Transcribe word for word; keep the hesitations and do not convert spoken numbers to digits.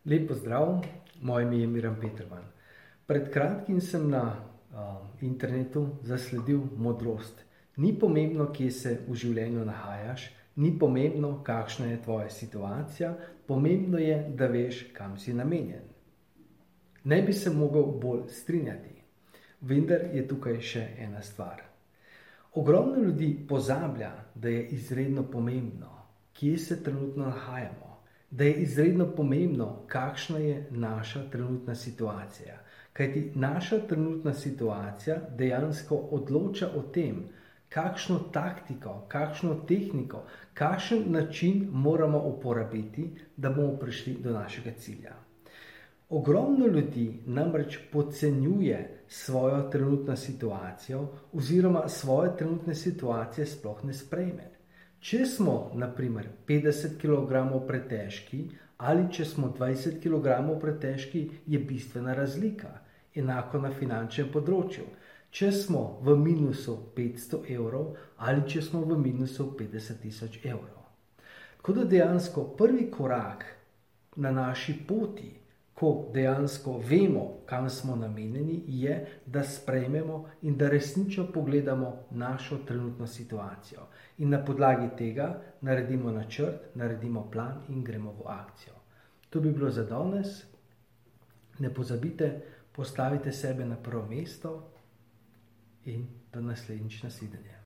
Lep pozdrav, moje ime je Miran Peterman. Pred kratkim sem na uh, internetu zasledil modrost. Ni pomembno, kje se v življenju nahajaš, ni pomembno, kakšna je tvoja situacija, pomembno je, da veš, kam si namenjen. Ne bi se mogel bolj strinjati, vendar je tukaj še ena stvar. Ogromno ljudi pozablja, da je izredno pomembno, kje se trenutno nahajamo, da je izredno pomembno, kakšna je naša trenutna situacija. Kajti naša trenutna situacija dejansko odloča o tem, kakšno taktiko, kakšno tehniko, kakšen način moramo uporabiti, da bomo prišli do našega cilja. Ogromno ljudi namreč podcenjuje svojo trenutno situacijo oziroma svoje trenutne situacije sploh ne sprejme. Če smo, na primer, petdeset kilogramov pretežki ali če smo dvajset kilogramov pretežki, je bistvena razlika. Enako na finančnem področju. Če smo v minusu petsto evrov ali če smo v minusu petdeset tisoč evrov. Tako da dejansko prvi korak na naši poti, ko dejansko vemo, kam smo namenjeni, je, da sprejmemo in da resnično pogledamo našo trenutno situacijo. In na podlagi tega naredimo načrt, naredimo plan in gremo v akcijo. To bi bilo za danes. Ne pozabite, postavite sebe na prvo mesto in do naslednjič nasvidenje.